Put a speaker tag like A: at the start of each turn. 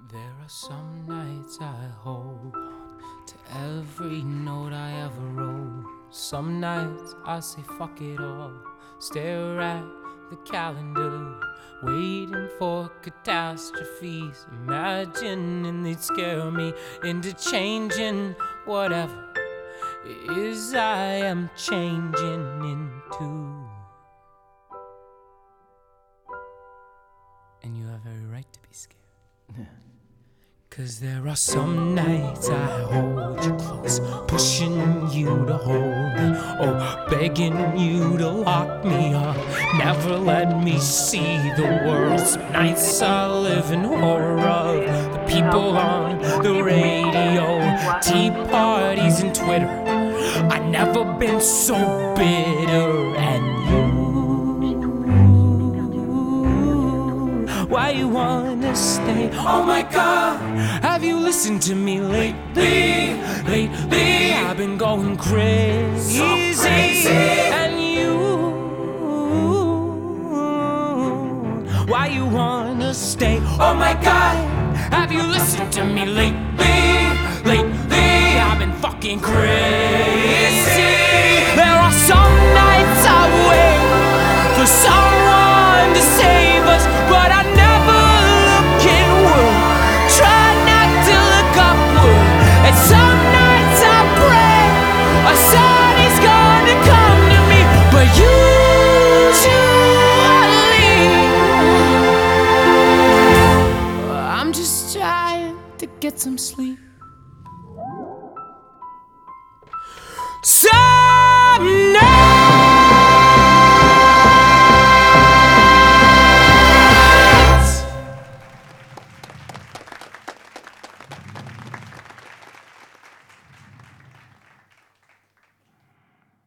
A: There are some nights I hold on to every note I ever wrote. Some nights I say fuck it all, stare at the calendar, waiting for catastrophes, imagining they'd scare me into changing whatever it is I am changing into. And you have every right to be scared. 'Cause there are some nights I hold you close, pushing you to hold me, oh, begging you to lock me up, never let me see the world. Some nights I live in horror of the people on the radio, tea parties and Twitter. I've never been so bitter. And why you wanna stay? Oh my God, have you listened to me lately? Lately, I've been going crazy, so crazy. And you, why you wanna stay? Oh my God, have you listened to me lately? Lately, I've been fucking crazy. There are some nights I wait for someone to save us, but I never look inward, try not to look upward. And some nights I pray a sun is gonna come to me, but usually I'm just trying to get some sleep. So